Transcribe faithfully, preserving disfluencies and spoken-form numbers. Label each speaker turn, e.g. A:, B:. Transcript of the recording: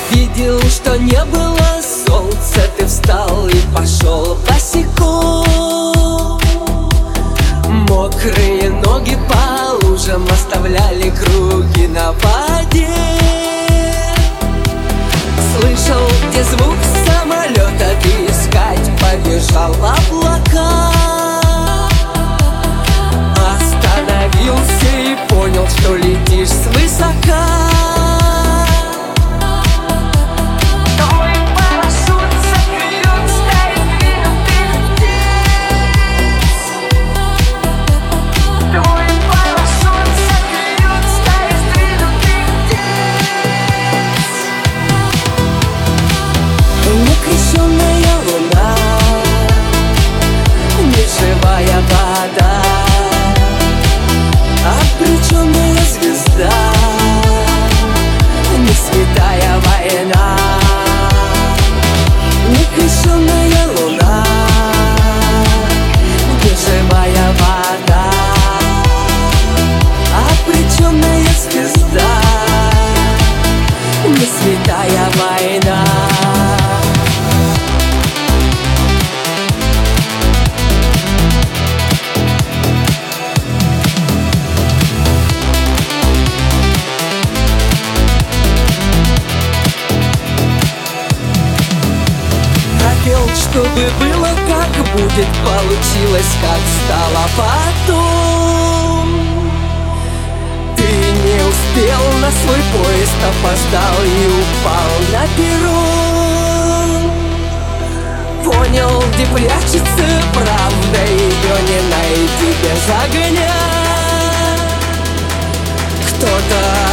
A: Видел, что не было солнца, ты встал и пошел босиком. Мокрые ноги по лужам оставляли круги на воде. Слышал, где звук самолета, ты искать побежал облака. Остановился и понял, что летишь свысока. Некрещенная луна, неживая вода, обреченная звезда, не святая война. Некрещенная луна, неживая вода, обреченная звезда, не святая война. Чтобы было как будет, получилось как стало потом. Ты не успел на свой поезд, опоздал и упал на перрон. Понял, где прячется правда, ее не найти без огня. Кто-то